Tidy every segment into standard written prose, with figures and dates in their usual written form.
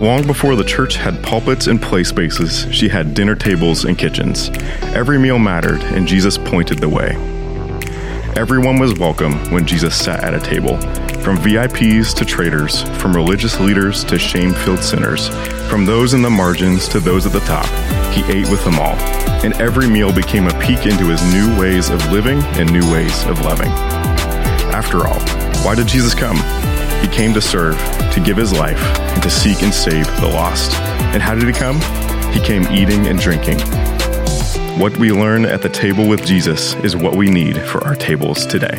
Long before the church had pulpits and play spaces, she had dinner tables and kitchens. Every meal mattered, and Jesus pointed the way. Everyone was welcome when Jesus sat at a table, from VIPs to traders, from religious leaders to shame-filled sinners, from those in the margins to those at the top. He ate with them all, and every meal became a peek into his new ways of living and new ways of loving. After all, why did Jesus come? He came to serve, to give his life, and to seek and save the lost. And how did he come? He came eating and drinking. What we learn at the table with Jesus is what we need for our tables today.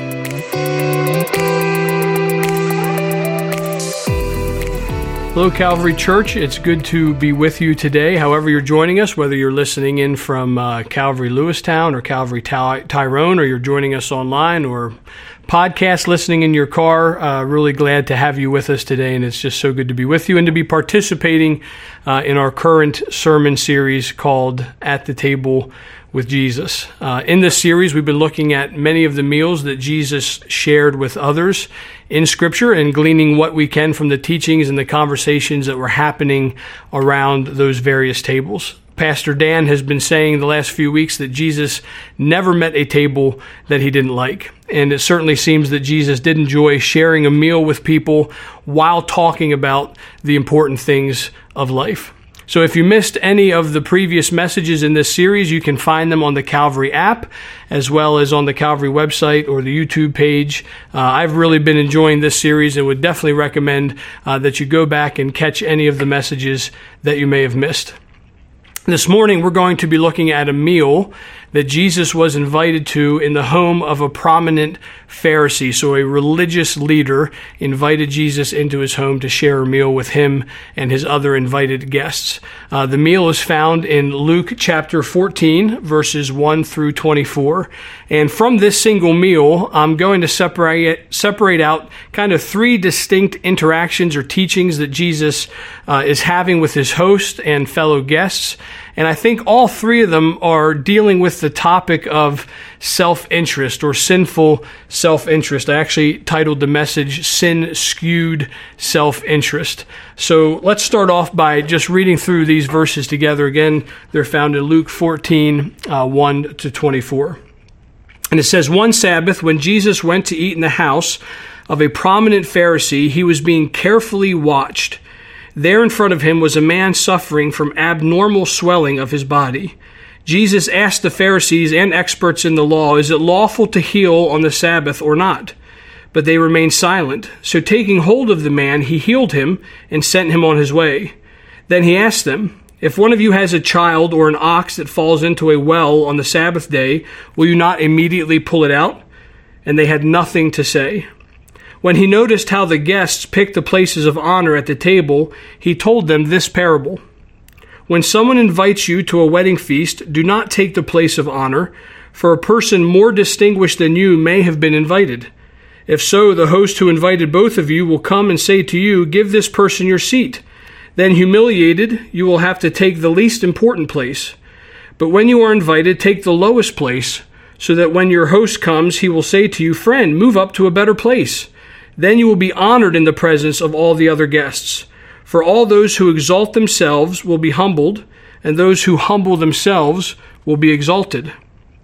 Hello, Calvary Church. It's good to be with you today. However you're joining us, whether you're listening in from Calvary Lewistown or Calvary Tyrone, or you're joining us online or podcast listening in your car, really glad to have you with us today, and it's just so good to be with you and to be participating in our current sermon series called At the Table with Jesus. In this series, we've been looking at many of the meals that Jesus shared with others in Scripture and gleaning what we can from the teachings and the conversations that were happening around those various tables. Pastor Dan has been saying the last few weeks that Jesus never met a table that he didn't like. And it certainly seems that Jesus did enjoy sharing a meal with people while talking about the important things of life. So if you missed any of the previous messages in this series, you can find them on the Calvary app, as well as on the Calvary website or the YouTube page. I've really been enjoying this series and would definitely recommend that you go back and catch any of the messages that you may have missed. This morning, we're going to be looking at a meal that Jesus was invited to in the home of a prominent Pharisee. So a religious leader invited Jesus into his home to share a meal with him and his other invited guests. The meal is found in Luke chapter 14, verses 1 through 24. And from this single meal, I'm going to separate out kind of three distinct interactions or teachings that Jesus is having with his host and fellow guests. And I think all three of them are dealing with the topic of self-interest or sinful self-interest. I actually titled the message, Sin-Skewed Self-Interest. So let's start off by just reading through these verses together. Again, they're found in Luke 14, 1 to 24. And it says, "One Sabbath, when Jesus went to eat in the house of a prominent Pharisee, he was being carefully watched. There in front of him was a man suffering from abnormal swelling of his body. Jesus asked the Pharisees and experts in the law, 'Is it lawful to heal on the Sabbath or not?' But they remained silent. So taking hold of the man, he healed him and sent him on his way. Then he asked them, 'If one of you has a child or an ox that falls into a well on the Sabbath day, will you not immediately pull it out?' And they had nothing to say. When he noticed how the guests picked the places of honor at the table, he told them this parable. 'When someone invites you to a wedding feast, do not take the place of honor, for a person more distinguished than you may have been invited. If so, the host who invited both of you will come and say to you, "Give this person your seat." Then, humiliated, you will have to take the least important place. But when you are invited, take the lowest place, so that when your host comes, he will say to you, "Friend, move up to a better place." Then you will be honored in the presence of all the other guests. For all those who exalt themselves will be humbled, and those who humble themselves will be exalted."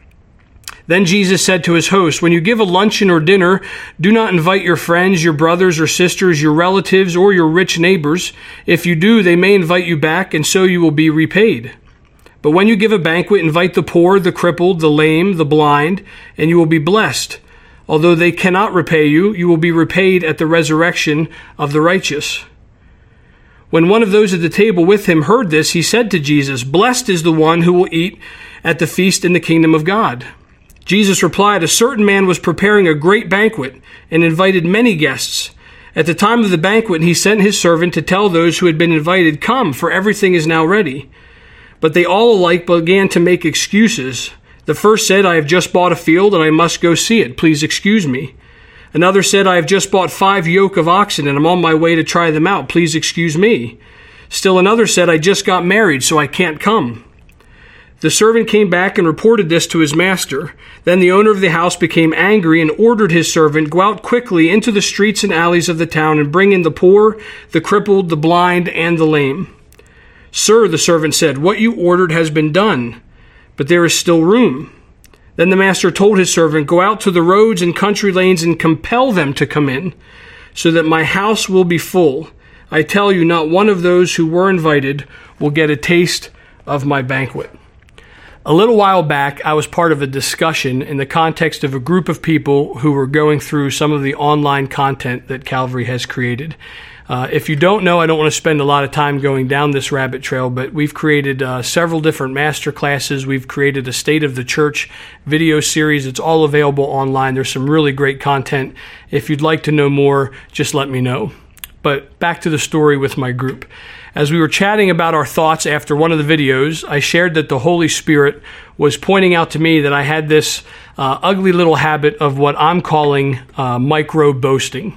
Then Jesus said to his host, "When you give a luncheon or dinner, do not invite your friends, your brothers or sisters, your relatives, or your rich neighbors. If you do, they may invite you back, and so you will be repaid. But when you give a banquet, invite the poor, the crippled, the lame, the blind, and you will be blessed. Although they cannot repay you, you will be repaid at the resurrection of the righteous." When one of those at the table with him heard this, he said to Jesus, "Blessed is the one who will eat at the feast in the kingdom of God." Jesus replied, "A certain man was preparing a great banquet and invited many guests. At the time of the banquet, he sent his servant to tell those who had been invited, 'Come, for everything is now ready.' But they all alike began to make excuses. The first said, 'I have just bought a field and I must go see it. Please excuse me.' Another said, 'I have just bought 5 yoke of oxen and I'm on my way to try them out. Please excuse me.' Still another said, 'I just got married, so I can't come.' The servant came back and reported this to his master. Then the owner of the house became angry and ordered his servant, "Go out quickly into the streets and alleys of the town and bring in the poor, the crippled, the blind, and the lame." "Sir," the servant said, "what you ordered has been done, but there is still room." Then the master told his servant, "Go out to the roads and country lanes and compel them to come in, so that my house will be full. I tell you, not one of those who were invited will get a taste of my banquet." A little while back, I was part of a discussion in the context of a group of people who were going through some of the online content that Calvary has created. If you don't know, I don't want to spend a lot of time going down this rabbit trail, but we've created several different master classes. We've created a State of the Church video series. It's all available online. There's some really great content. If you'd like to know more, just let me know. But back to the story with my group. As we were chatting about our thoughts after one of the videos, I shared that the Holy Spirit was pointing out to me that I had this ugly little habit of what I'm calling micro-boasting.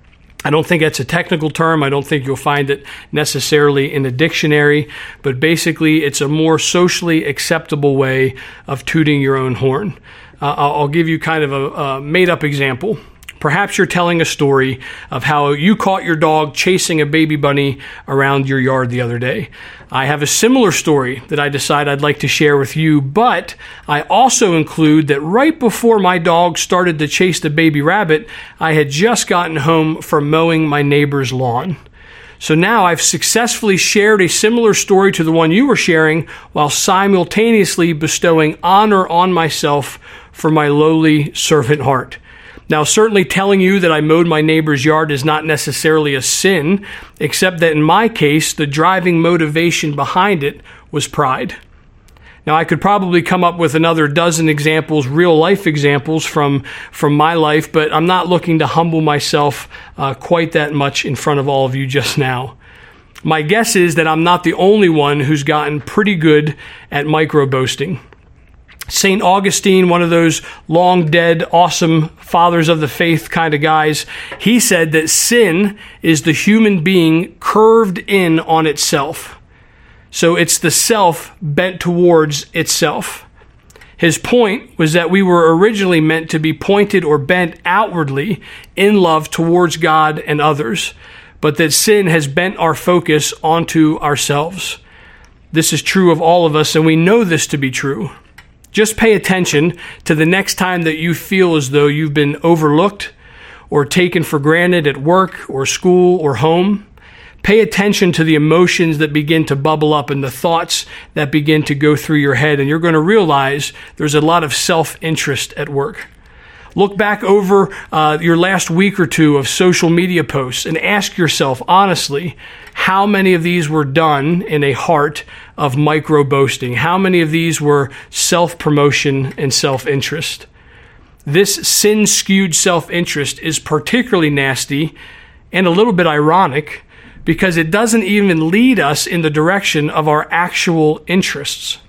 I don't think that's a technical term. I don't think you'll find it necessarily in a dictionary, but basically it's a more socially acceptable way of tooting your own horn. I'll give you kind of a made-up example. Perhaps you're telling a story of how you caught your dog chasing a baby bunny around your yard the other day. I have a similar story that I decide I'd like to share with you, but I also include that right before my dog started to chase the baby rabbit, I had just gotten home from mowing my neighbor's lawn. So now I've successfully shared a similar story to the one you were sharing while simultaneously bestowing honor on myself for my lowly servant heart. Now, certainly telling you that I mowed my neighbor's yard is not necessarily a sin, except that in my case, the driving motivation behind it was pride. Now, I could probably come up with another dozen examples, real-life examples from my life, but I'm not looking to humble myself quite that much in front of all of you just now. My guess is that I'm not the only one who's gotten pretty good at micro-boasting. St. Augustine, one of those long dead, awesome fathers of the faith kind of guys, he said that sin is the human being curved in on itself. So it's the self bent towards itself. His point was that we were originally meant to be pointed or bent outwardly in love towards God and others, but that sin has bent our focus onto ourselves. This is true of all of us, and we know this to be true. Just pay attention to the next time that you feel as though you've been overlooked or taken for granted at work or school or home. Pay attention to the emotions that begin to bubble up and the thoughts that begin to go through your head, and you're going to realize there's a lot of self-interest at work. Look back over your last week or two of social media posts and ask yourself honestly, how many of these were done in a heart of micro-boasting? How many of these were self-promotion and self-interest? This sin-skewed self-interest is particularly nasty and a little bit ironic because it doesn't even lead us in the direction of our actual interests.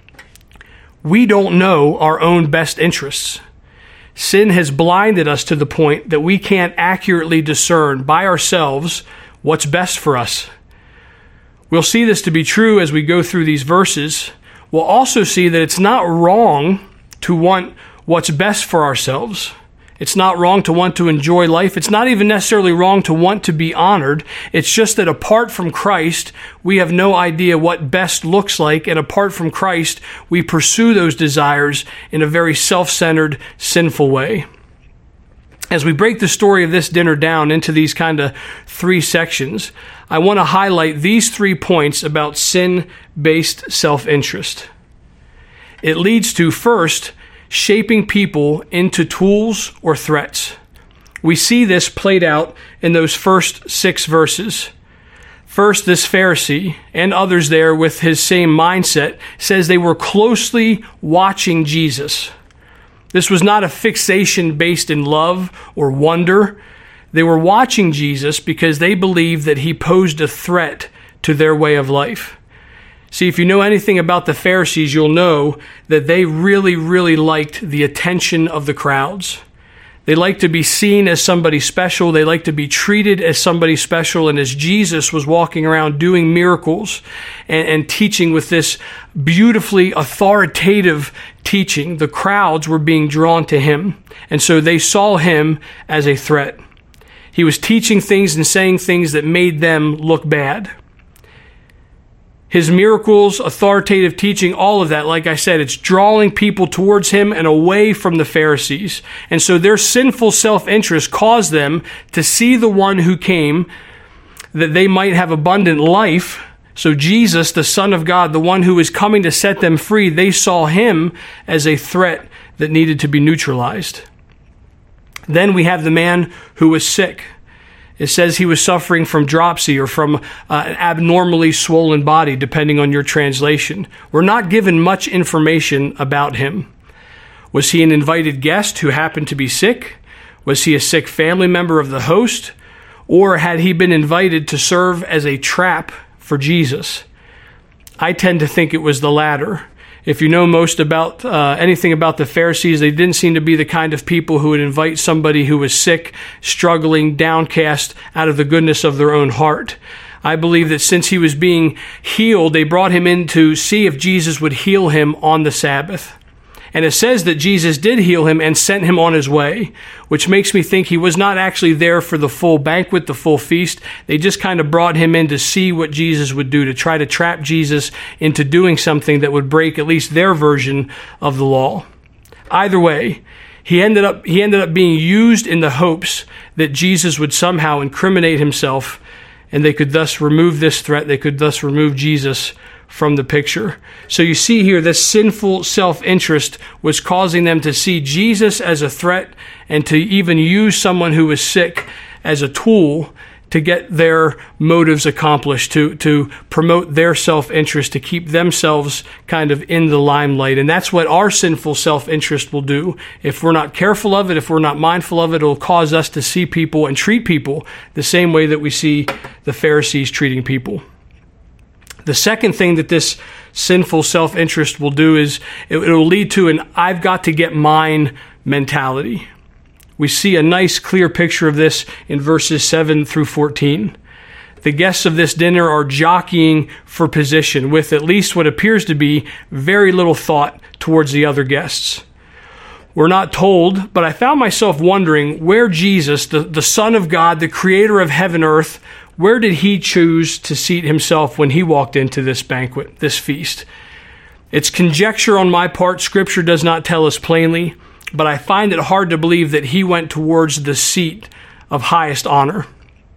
We don't know our own best interests. Sin has blinded us to the point that we can't accurately discern by ourselves what's best for us. We'll see this to be true as we go through these verses. We'll also see that it's not wrong to want what's best for ourselves. It's not wrong to want to enjoy life. It's not even necessarily wrong to want to be honored. It's just that apart from Christ, we have no idea what best looks like. And apart from Christ, we pursue those desires in a very self-centered, sinful way. As we break the story of this dinner down into these kind of three sections, I want to highlight these 3 points about sin-based self-interest. It leads to, first, shaping people into tools or threats. We see this played out in those first 6 verses. First, this Pharisee and others there with his same mindset says they were closely watching Jesus. This was not a fixation based in love or wonder. They were watching Jesus because they believed that he posed a threat to their way of life. See, if you know anything about the Pharisees, you'll know that they really, really liked the attention of the crowds. They like to be seen as somebody special. They like to be treated as somebody special. And as Jesus was walking around doing miracles and teaching with this beautifully authoritative teaching, the crowds were being drawn to him. And so they saw him as a threat. He was teaching things and saying things that made them look bad. His miracles, authoritative teaching, all of that, like I said, it's drawing people towards him and away from the Pharisees. And so their sinful self-interest caused them to see the one who came that they might have abundant life. So Jesus, the Son of God, the one who is coming to set them free, they saw him as a threat that needed to be neutralized. Then we have the man who was sick. It says he was suffering from dropsy or from an abnormally swollen body, depending on your translation. We're not given much information about him. Was he an invited guest who happened to be sick? Was he a sick family member of the host? Or had he been invited to serve as a trap for Jesus? I tend to think it was the latter. If you know most about anything about the Pharisees, they didn't seem to be the kind of people who would invite somebody who was sick, struggling, downcast out of the goodness of their own heart. I believe that since he was being healed, they brought him in to see if Jesus would heal him on the Sabbath. And it says that Jesus did heal him and sent him on his way, which makes me think he was not actually there for the full banquet, the full feast. They just kind of brought him in to see what Jesus would do, to try to trap Jesus into doing something that would break at least their version of the law. Either way, he ended up being used in the hopes that Jesus would somehow incriminate himself, and they could thus remove this threat. They could thus remove Jesus from the picture. So you see here, this sinful self-interest was causing them to see Jesus as a threat and to even use someone who was sick as a tool to get their motives accomplished, to promote their self-interest, to keep themselves kind of in the limelight. And that's what our sinful self-interest will do. If we're not careful of it, if we're not mindful of it, it'll cause us to see people and treat people the same way that we see the Pharisees treating people. The second thing that this sinful self-interest will do is it will lead to an I've got to get mine mentality. We see a nice, clear picture of this in verses 7 through 14. The guests of this dinner are jockeying for position with at least what appears to be very little thought towards the other guests. We're not told, but I found myself wondering where Jesus, the Son of God, the creator of heaven and earth, where did he choose to seat himself when he walked into this banquet, this feast? It's conjecture on my part. Scripture does not tell us plainly, but I find it hard to believe that he went towards the seat of highest honor.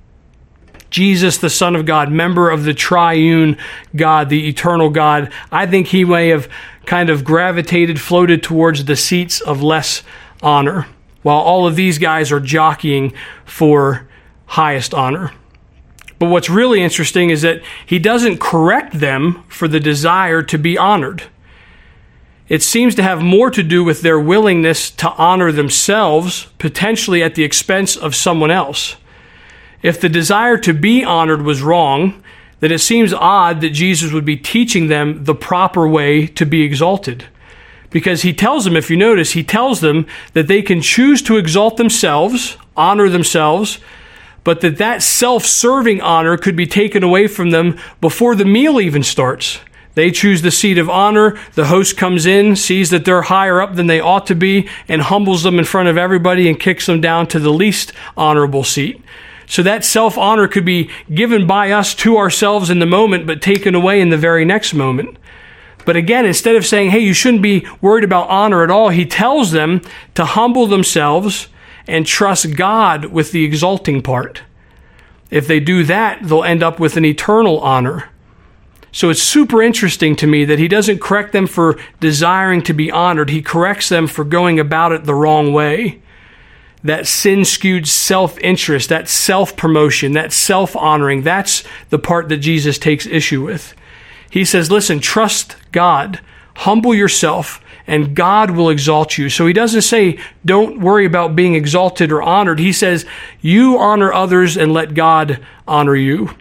Jesus, the Son of God, member of the triune God, the eternal God, I think he may have kind of gravitated, floated towards the seats of less honor, while all of these guys are jockeying for highest honor. But what's really interesting is that he doesn't correct them for the desire to be honored. It seems to have more to do with their willingness to honor themselves, potentially at the expense of someone else. If the desire to be honored was wrong, then it seems odd that Jesus would be teaching them the proper way to be exalted. Because he tells them, if you notice, he tells them that they can choose to exalt themselves, honor themselves, but that self-serving honor could be taken away from them before the meal even starts. They choose the seat of honor. The host comes in, sees that they're higher up than they ought to be, and humbles them in front of everybody and kicks them down to the least honorable seat. So that self-honor could be given by us to ourselves in the moment, but taken away in the very next moment. But again, instead of saying, hey, you shouldn't be worried about honor at all, he tells them to humble themselves and trust God with the exalting part. If they do that, they'll end up with an eternal honor. So it's super interesting to me that he doesn't correct them for desiring to be honored. He corrects them for going about it the wrong way. That sin-skewed self-interest, that self-promotion, that self-honoring, that's the part that Jesus takes issue with. He says, listen, trust God, humble yourself, and God will exalt you. So he doesn't say, don't worry about being exalted or honored. He says, you honor others and let God honor you.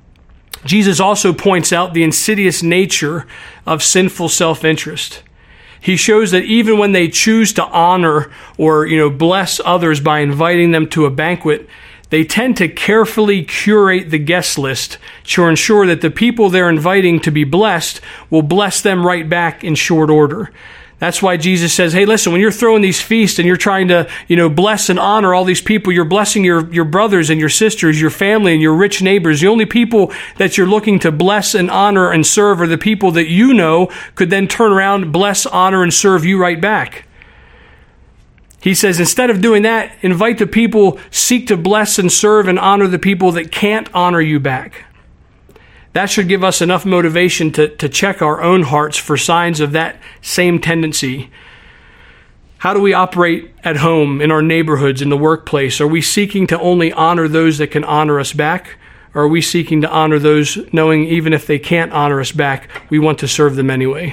Jesus also points out the insidious nature of sinful self-interest. he shows that even when they choose to honor or, bless others by inviting them to a banquet, they tend to carefully curate the guest list to ensure that the people they're inviting to be blessed will bless them right back in short order. That's why Jesus says, hey, listen, when you're throwing these feasts and you're trying to, bless and honor all these people, you're blessing your brothers and your sisters, your family and your rich neighbors. The only people that you're looking to bless and honor and serve are the people that could then turn around, bless, honor, and serve you right back. He says, instead of doing that, invite the people, seek to bless and serve and honor the people that can't honor you back. That should give us enough motivation to check our own hearts for signs of that same tendency. How do we operate at home, in our neighborhoods, in the workplace? Are we seeking to only honor those that can honor us back? Or are we seeking to honor those knowing even if they can't honor us back, we want to serve them anyway?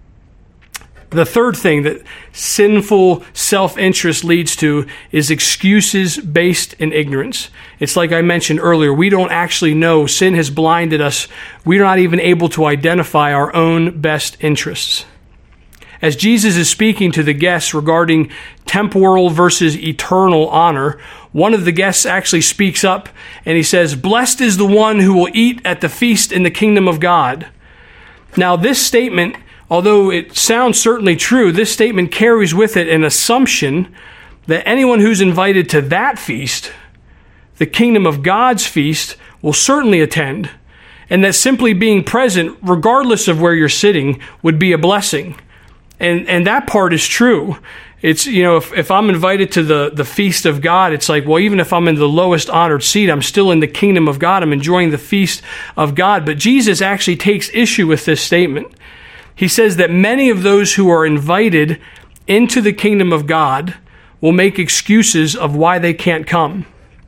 The third thing that sinful self-interest leads to is excuses based in ignorance. It's like I mentioned earlier, we don't actually know. Sin has blinded us. We're not even able to identify our own best interests. As Jesus is speaking to the guests regarding temporal versus eternal honor, one of the guests actually speaks up and he says, "Blessed is the one who will eat at the feast in the kingdom of God." Now, this statement, although it sounds certainly true, this statement carries with it an assumption that anyone who's invited to that feast, the kingdom of God's feast, will certainly attend, and that simply being present, regardless of where you're sitting, would be a blessing. And that part is true. It's, if I'm invited to the feast of God, it's like, well, even if I'm in the lowest honored seat, I'm still in the kingdom of God. I'm enjoying the feast of God. But Jesus actually takes issue with this statement. He says that many of those who are invited into the kingdom of God will make excuses of why they can't come.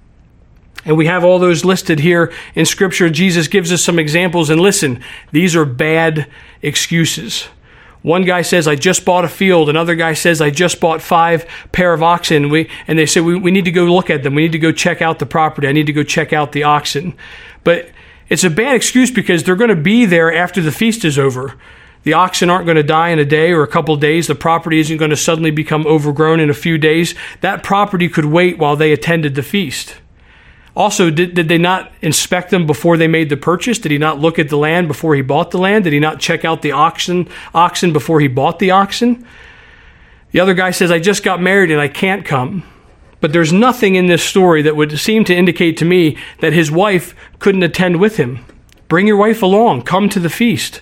And we have all those listed here in Scripture. Jesus gives us some examples. And listen, these are bad excuses. One guy says, I just bought a field. Another guy says, I just bought 5 pair of oxen. And they say, we need to go look at them. We need to go check out the property. I need to go check out the oxen. But it's a bad excuse because they're going to be there after the feast is over. The oxen aren't going to die in a day or a couple of days. The property isn't going to suddenly become overgrown in a few days. That property could wait while they attended the feast. Also, did they not inspect them before they made the purchase? Did he not look at the land before he bought the land? Did he not check out the oxen before he bought the oxen? The other guy says, I just got married and I can't come. But there's nothing in this story that would seem to indicate to me that his wife couldn't attend with him. Bring your wife along. Come to the feast.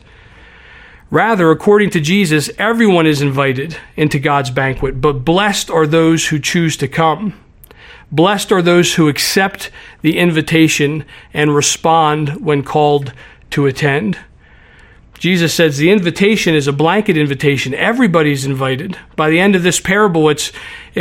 Rather, according to Jesus, everyone is invited into God's banquet, but blessed are those who choose to come. Blessed are those who accept the invitation and respond when called to attend. Jesus says the invitation is a blanket invitation. Everybody's invited. By the end of this parable, it's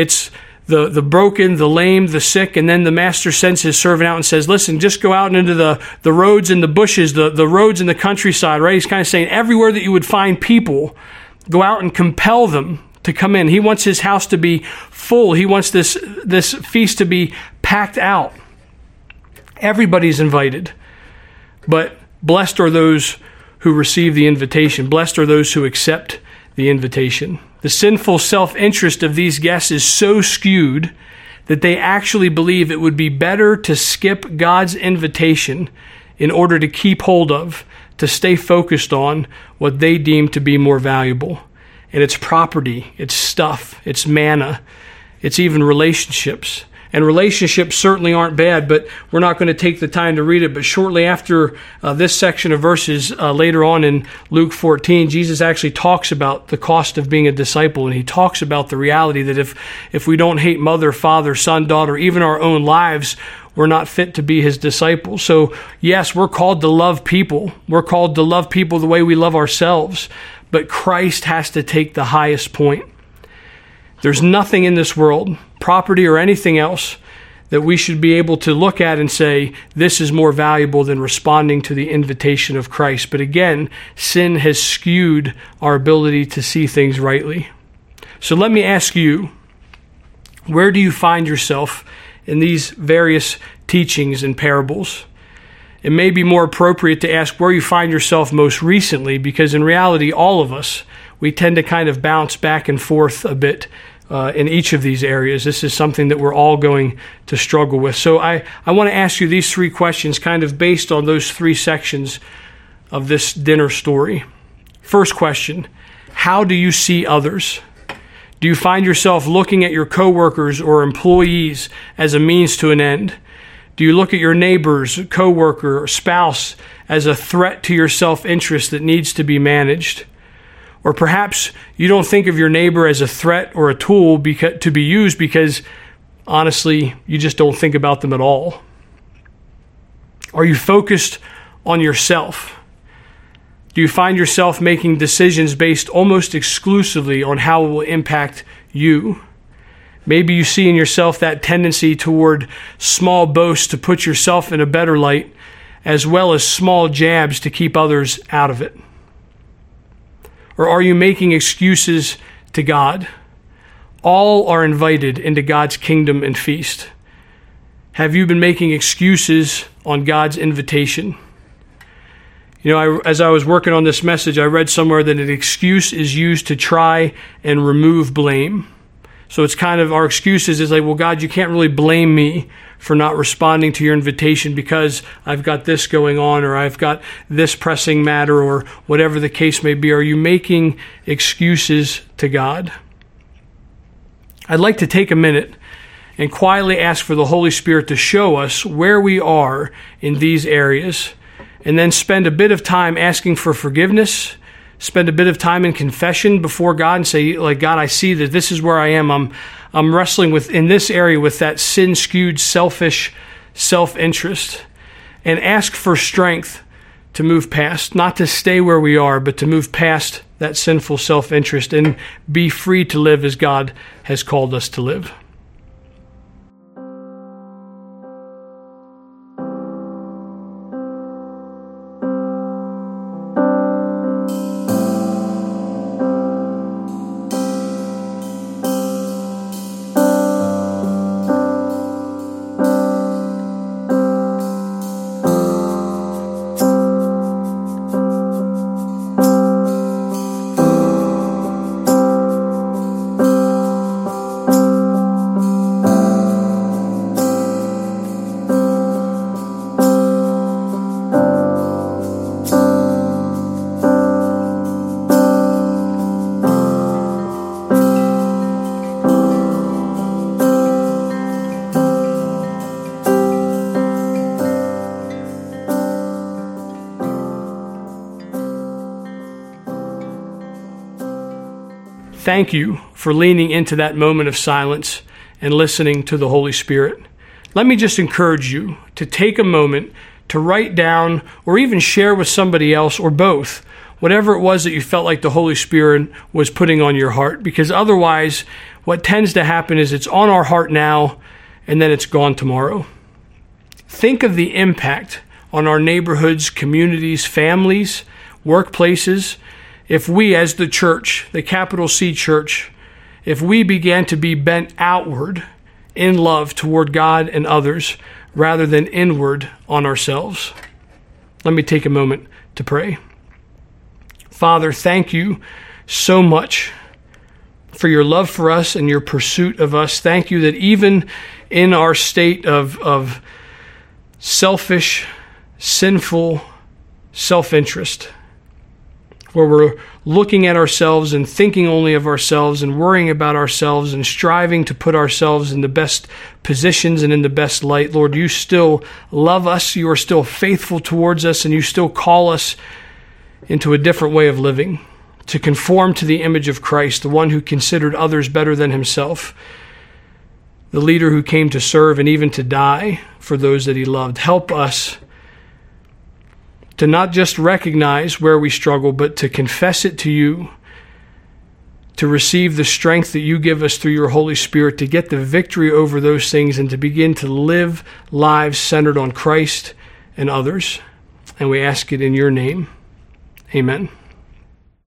the broken, the lame, the sick, and then the master sends his servant out and says, listen, just go out into the roads and the bushes, the roads in the countryside, right? He's kind of saying everywhere that you would find people, go out and compel them to come in. He wants his house to be full. He wants this feast to be packed out. Everybody's invited. But blessed are those who receive the invitation. Blessed are those who accept the invitation. The sinful self-interest of these guests is so skewed that they actually believe it would be better to skip God's invitation in order to keep hold of, to stay focused on what they deem to be more valuable. And it's property, it's stuff, it's manna, it's even relationships. And relationships certainly aren't bad, but we're not going to take the time to read it. But shortly after this section of verses, later on in Luke 14, Jesus actually talks about the cost of being a disciple. And he talks about the reality that if we don't hate mother, father, son, daughter, even our own lives, we're not fit to be his disciples. So yes, we're called to love people. We're called to love people the way we love ourselves. But Christ has to take the highest point. There's nothing in this world, property or anything else, that we should be able to look at and say, this is more valuable than responding to the invitation of Christ. But again, sin has skewed our ability to see things rightly. So let me ask you, where do you find yourself in these various teachings and parables? It may be more appropriate to ask where you find yourself most recently, because in reality, all of us, we tend to kind of bounce back and forth a bit in each of these areas. This is something that we're all going to struggle with. So I want to ask you these three questions kind of based on those three sections of this dinner story. First question, how do you see others? Do you find yourself looking at your coworkers or employees as a means to an end? Do you look at your neighbors, coworker, or spouse as a threat to your self-interest that needs to be managed? Or perhaps you don't think of your neighbor as a threat or a tool to be used because, honestly, you just don't think about them at all. Are you focused on yourself? Do you find yourself making decisions based almost exclusively on how it will impact you? Maybe you see in yourself that tendency toward small boasts to put yourself in a better light, as well as small jabs to keep others out of it. Or are you making excuses to God? All are invited into God's kingdom and feast. Have you been making excuses on God's invitation? You know, as I was working on this message, I read somewhere that an excuse is used to try and remove blame. So it's kind of, our excuses is like, well, God, you can't really blame me for not responding to your invitation because I've got this going on, or I've got this pressing matter, or whatever the case may be. Are you making excuses to God? I'd like to take a minute and quietly ask for the Holy Spirit to show us where we are in these areas, and then spend a bit of time asking for forgiveness, spend a bit of time in confession before God and say, like, God, I see that this is where I am. I'm wrestling with, in this area, with that sin-skewed, selfish self-interest, and ask for strength to move past, not to stay where we are, but to move past that sinful self-interest and be free to live as God has called us to live. Thank you for leaning into that moment of silence and listening to the Holy Spirit. Let me just encourage you to take a moment to write down or even share with somebody else, or both, whatever it was that you felt like the Holy Spirit was putting on your heart, because otherwise what tends to happen is it's on our heart now and then it's gone tomorrow. Think of the impact on our neighborhoods, communities, families, workplaces, if we as the church, the capital C church, if we began to be bent outward in love toward God and others rather than inward on ourselves. Let me take a moment to pray. Father, thank you so much for your love for us and your pursuit of us. Thank you that even in our state of selfish, sinful self-interest, where we're looking at ourselves and thinking only of ourselves and worrying about ourselves and striving to put ourselves in the best positions and in the best light, Lord, you still love us, you are still faithful towards us, and you still call us into a different way of living, to conform to the image of Christ, the one who considered others better than himself, the leader who came to serve and even to die for those that he loved. Help us to not just recognize where we struggle, but to confess it to you, to receive the strength that you give us through your Holy Spirit, to get the victory over those things and to begin to live lives centered on Christ and others. And we ask it in your name. Amen.